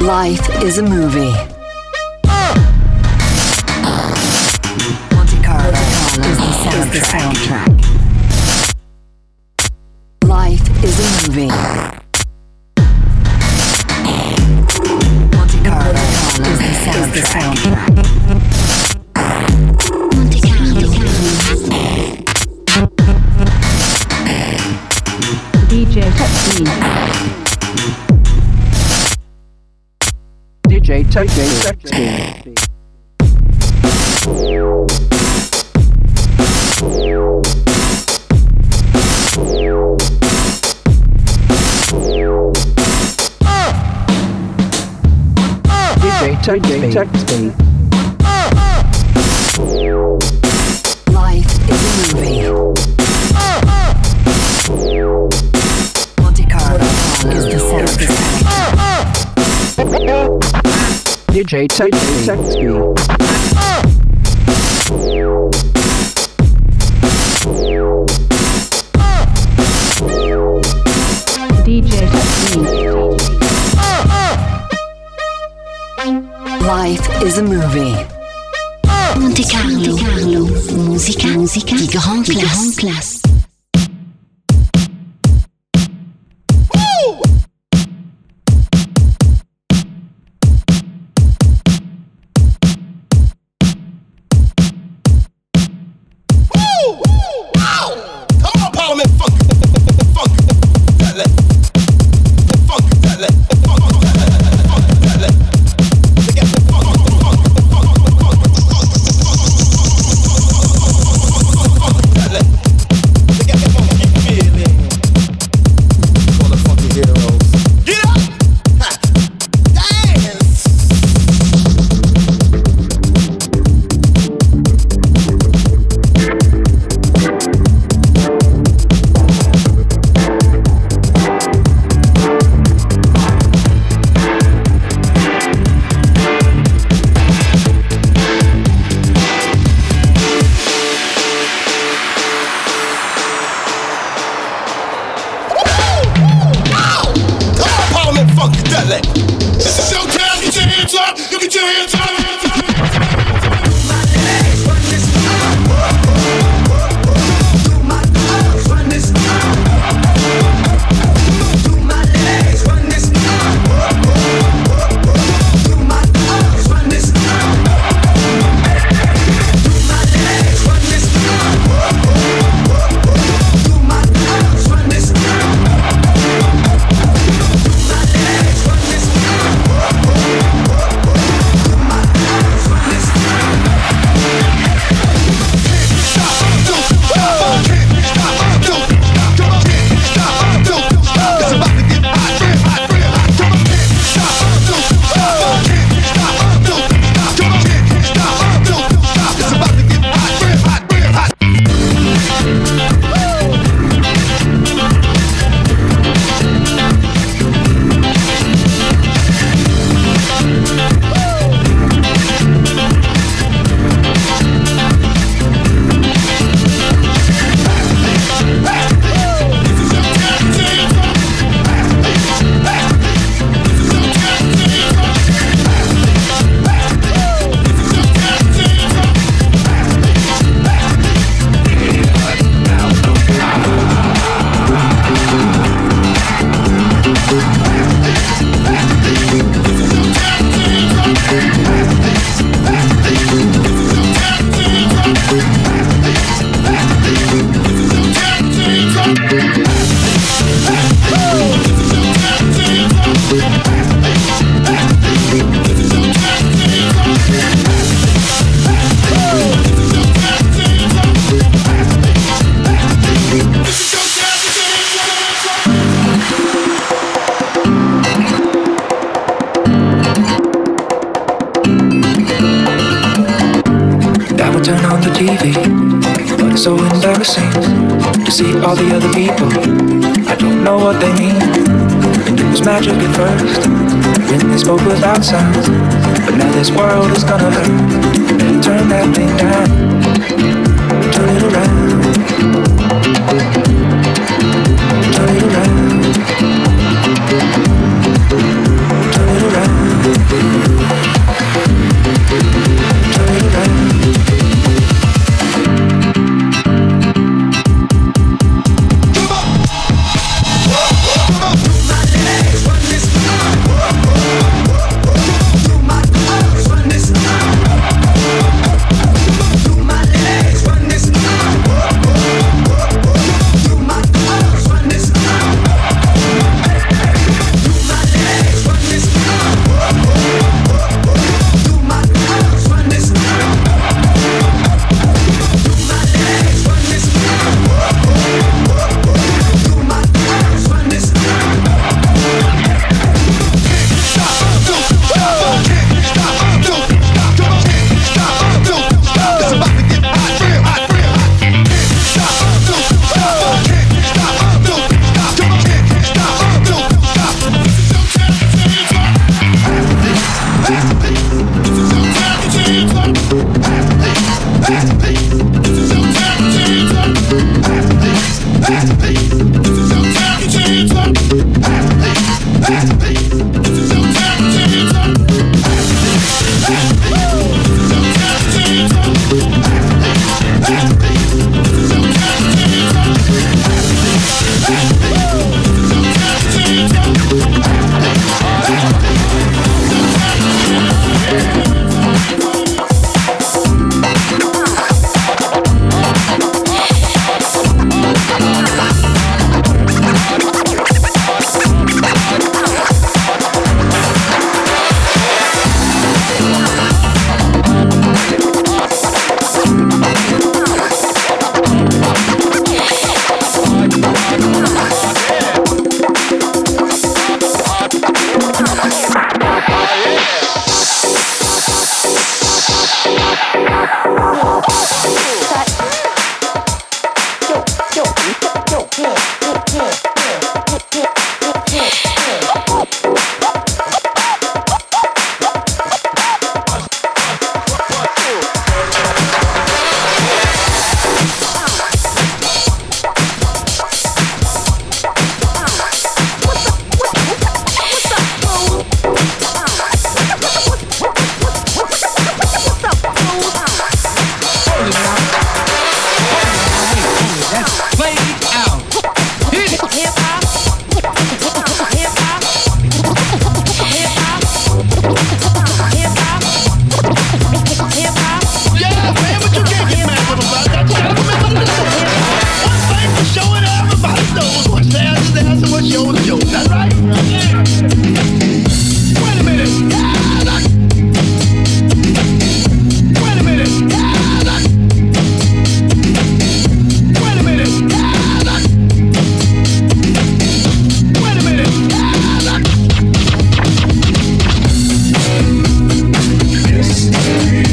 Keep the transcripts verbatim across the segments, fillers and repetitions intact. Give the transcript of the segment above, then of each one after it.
Life is a movie. Monte Carlo is the soundtrack. Life is a movie. Monte Carlo is the soundtrack. Monte Carlo. D J Tech Speed. D J Tech Speed. Tech Speed. Tech Speed. Life is a movie. Monte Carlo is the soundtrack. D J Tech Speed. D J Tech Speed. Life is a movie. Monte Carlo, Carlo. Musica, musica di grand classe. Grand classe. All the other people, I don't know what they mean. And it was magic at first, when they spoke without sound. But now this world is gonna hurt, better turn that thing down. Turn it around. Turn it around. Turn it around. yo, yo. That's right. Wait a minute. Yeah, that. Wait a minute. Yeah, that. Wait a minute. Yeah, that. Wait a minute. Yeah, that. History.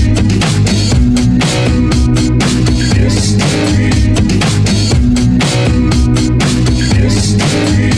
History. History.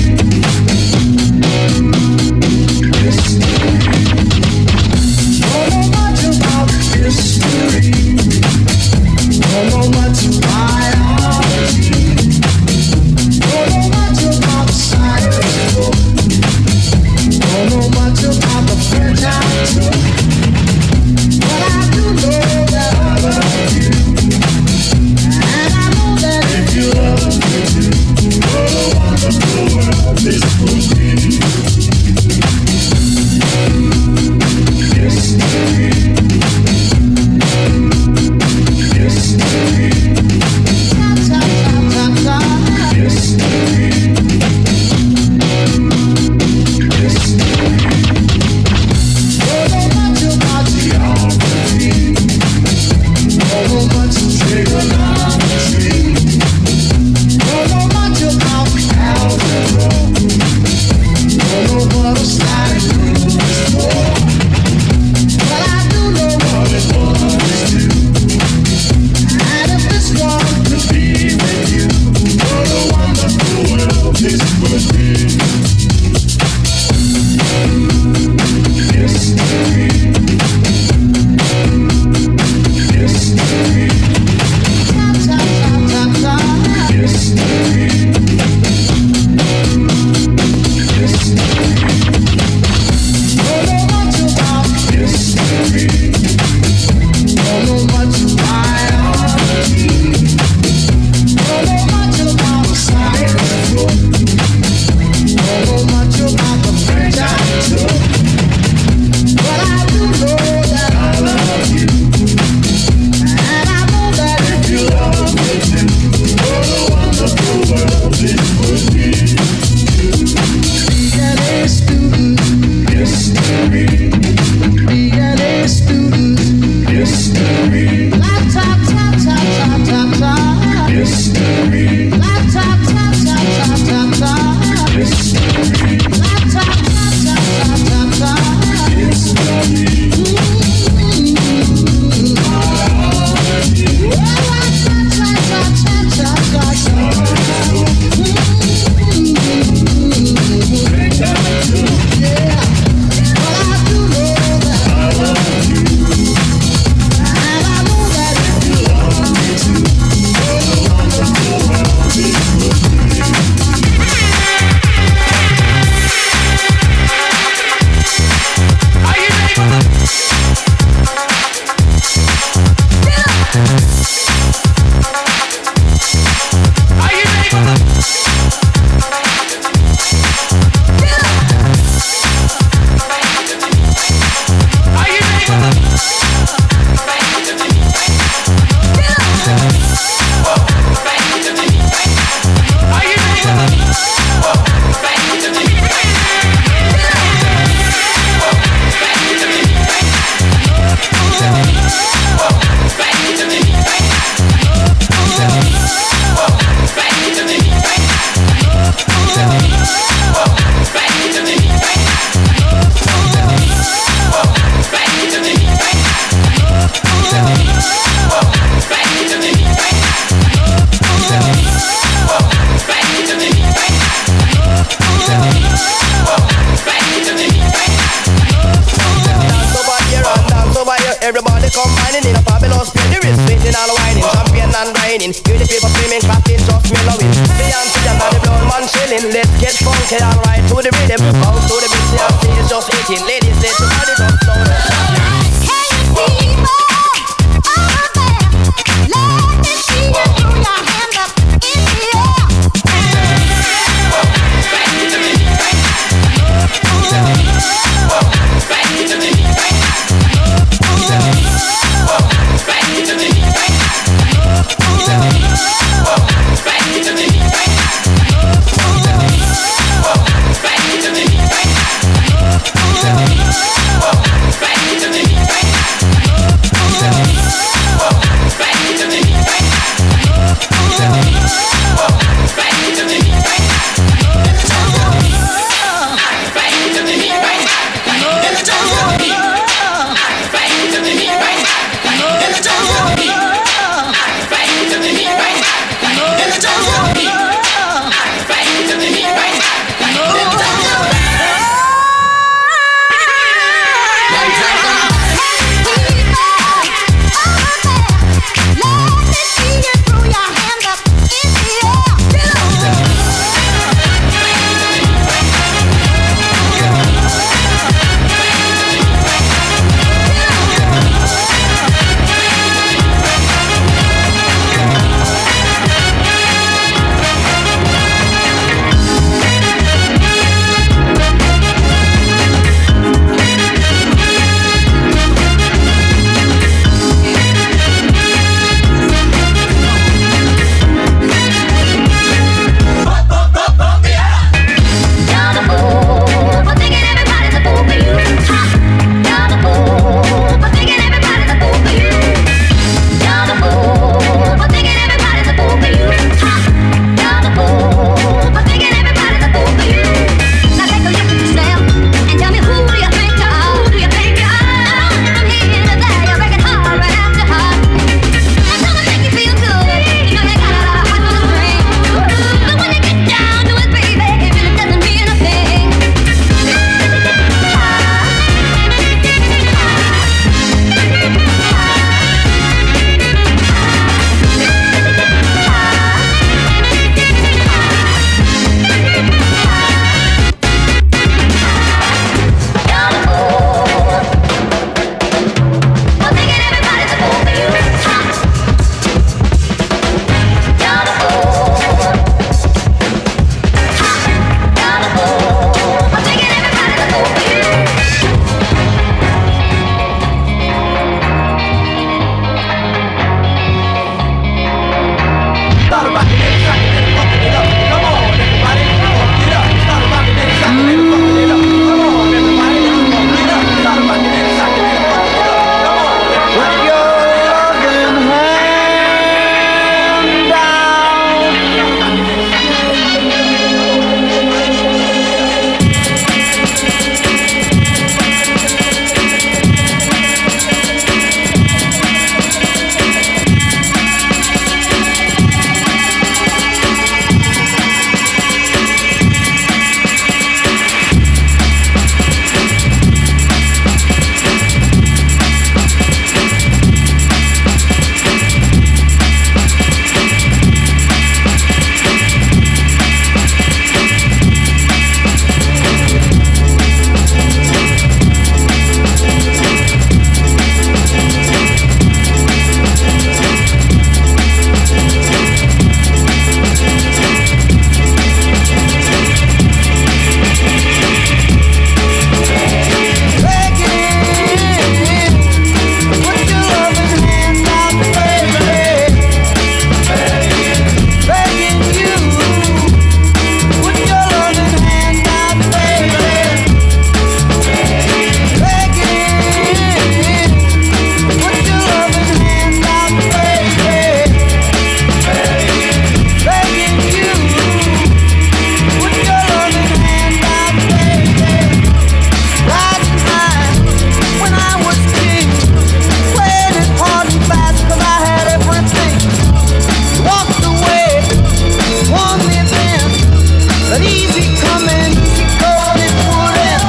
But easy coming, easy going, it wouldn't.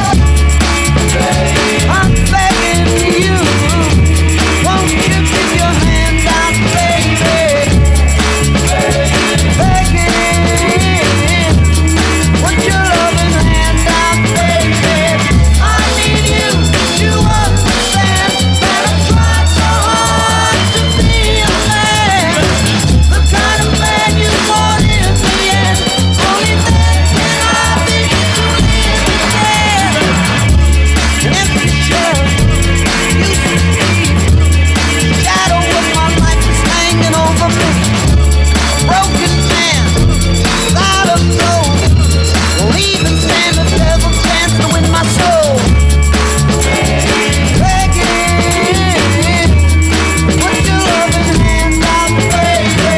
I'm begging you, won't you give your hand out, baby? Begging, put your loving hand out, baby. I need you to understand that I tried so hard to be a man, the kind of man you want in the end. Only then can I be truly again. Empty shell, you see, shadow of my life is hanging over me. A broken man without a soul, won't even stand a devil's chance to win my soul. Begging, put your loving hand out, baby.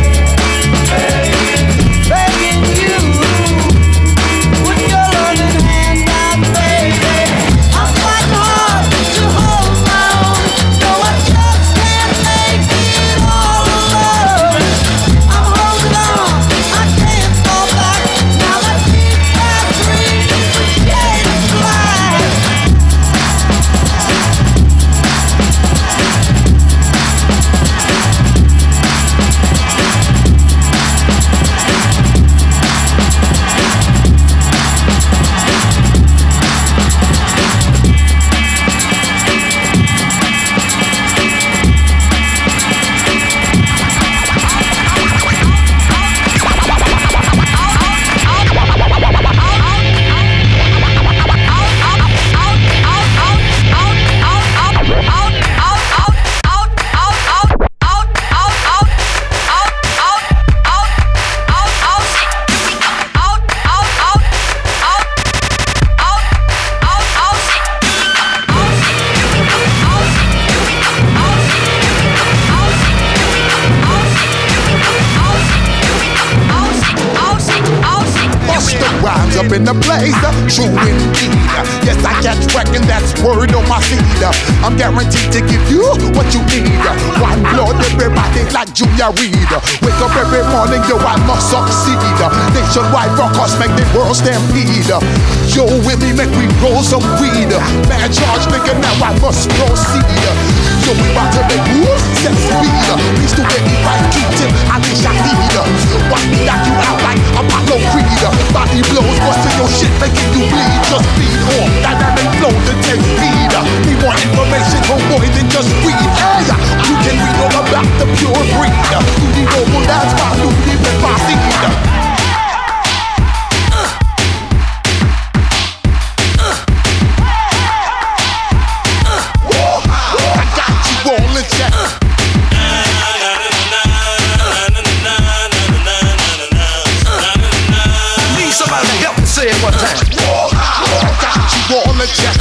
Begging you, put your loving hand out, baby. I'm fighting hard to hold my own, though I just can't make it all alone. I'm holding on, I can't fall back. Now I keep my dreams with shades of black. Busta Rhymes up in the place, uh, true indeed. Yes, I catch wrecking, that's word on my feed. I'm guaranteed to give you what you need. One blood, everybody like Julia Reed. Wake up every morning, yo, I must succeed. Nationwide rockers make the world stampede. Yo, with me, make we roll some weed. Man charge, nigga, now I must proceed. Yo, we about to make moves, set speed. Please do get me right, Q-tip, I wish I need. Watch me knock you out like Apollo Creed. Body blows, busting your shit, making you bleed. Just feed off, dynamic flow to take speed. Need more information, homeboy, than just read. Hey, you can read all about the pure breed. You need noble, that's why you need the seed. Say it one time. I got you all in check.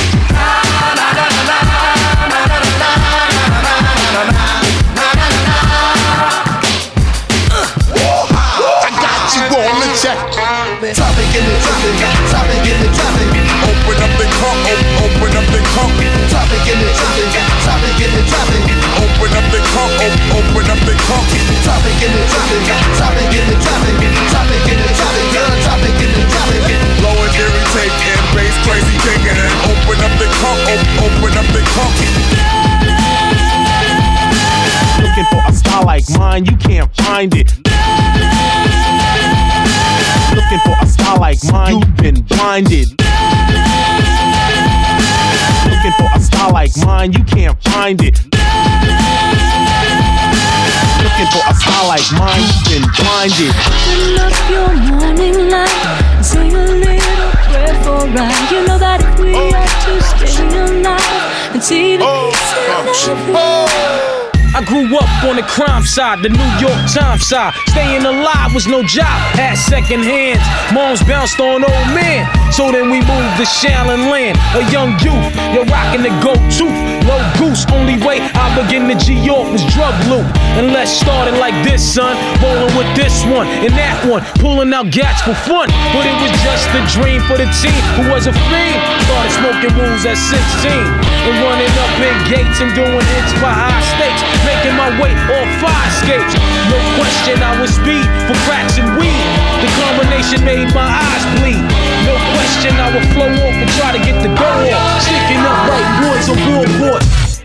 I got you all in check. Topic in the traffic, topic in the traffic. Open up the trunk, open up the trunk. Topic in the traffic, topic in the traffic. Open up the trunk, open up the trunk. Topic in the traffic, topic in the traffic. Topic in the traffic, girl, topic in the traffic. Blowing irritate and bass crazy taking it. Open up the trunk, open up the trunk. Looking for a style like mine, you can't find it. Looking for a style like mine, you've been blinded. Looking for a style like mine, you can't find it. Looking for a style like mine, you've been blinded. Open up your morning light and sing a little prayer for right. You know that if we are to stay alive and see the peace in everything. I grew up on the crime side, the New York Times side. Staying alive was no job, had second hands. Moms bounced on old men, so then we moved to Shaolin Land. A young youth, you're rocking the go-to. Low goose, only way I begin to G-York was drug loot. And let's start it like this, son. Rolling with this one and that one, pulling out gats for fun. But it was just Just a dream for the team who was a fiend. Started smoking wools at sixteen and running up big gates and doing hits for high stakes, making my way off fire escapes. No question I was speed for cracks and weed. The combination made my eyes bleed. No question I would flow off and try to get the dough off, sticking up right boards on board.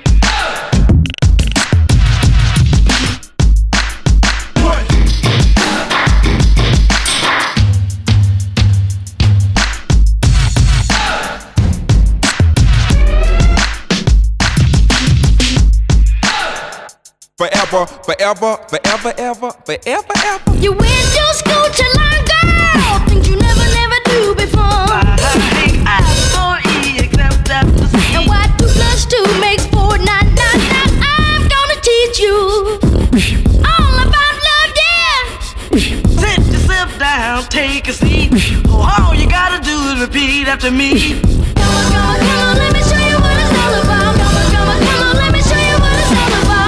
Forever, forever, forever, ever, forever, ever. You went to school to learn, girl, things you never, never do before. I four E except that. And why two plus two makes four, nine, nine, nine. I'm gonna teach you all about love, dear. Sit yourself down, take a seat. Oh, all you gotta do is repeat after me. Come on, come on, come on, let me show you what it's all about. Come on, come on, come on, let me show you what it's all about.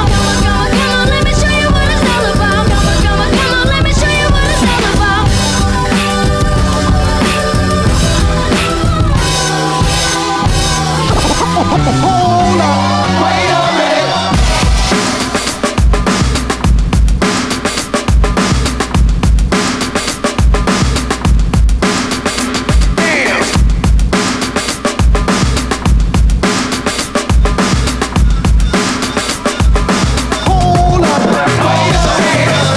Hold on, wait a minute. Damn. Hold on, wait a minute.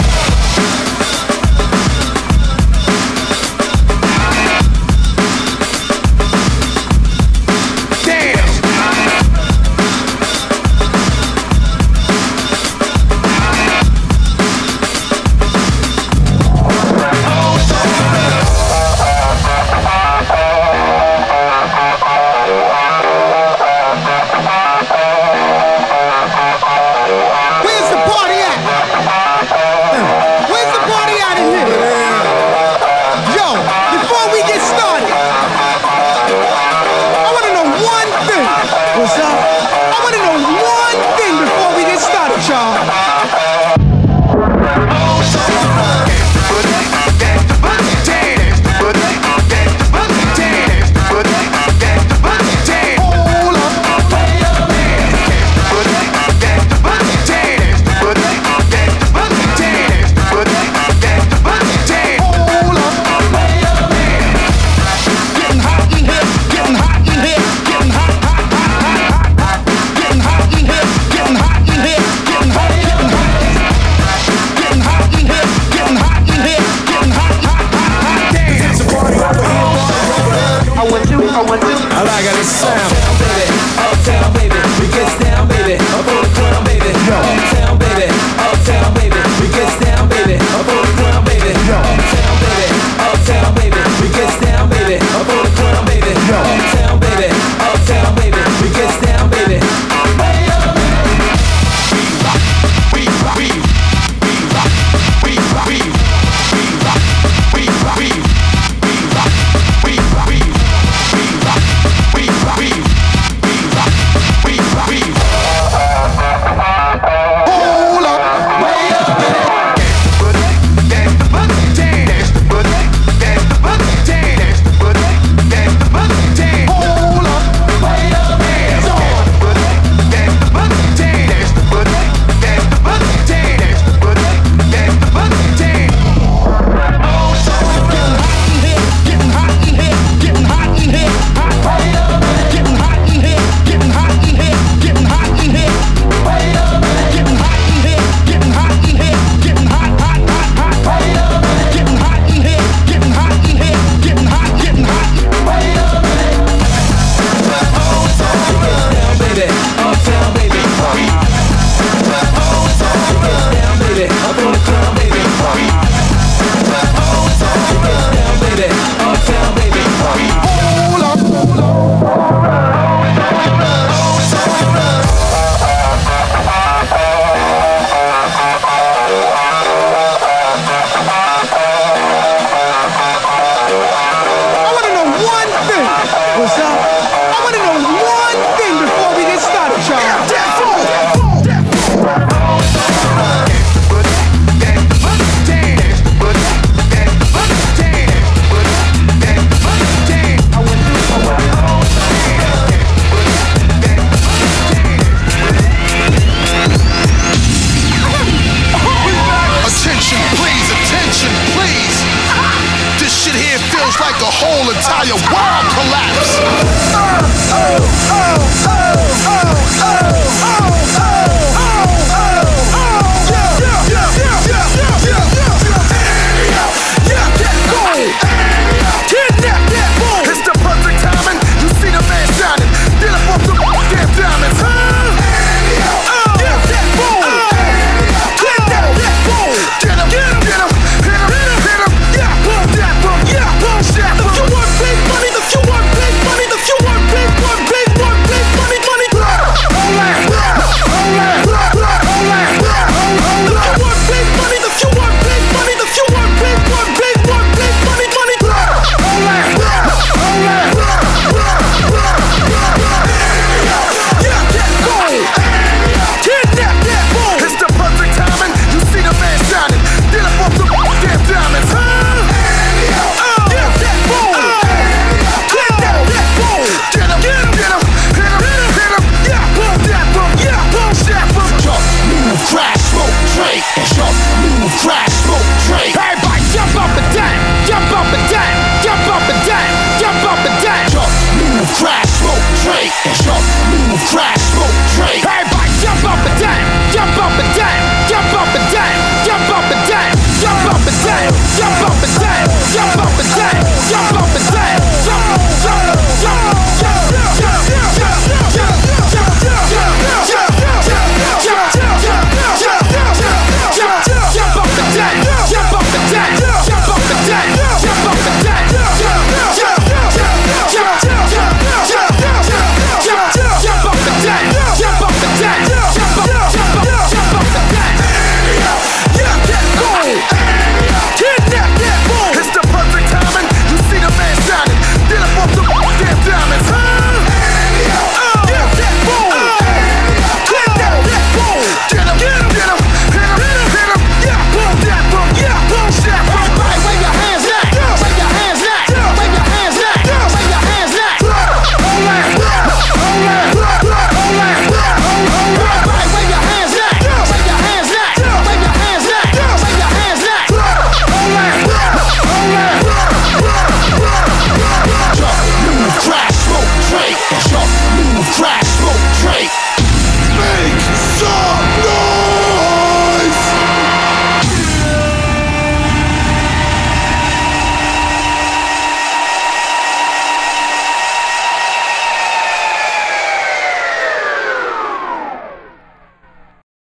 entire world collapse. Oh, oh, oh, oh, oh, oh.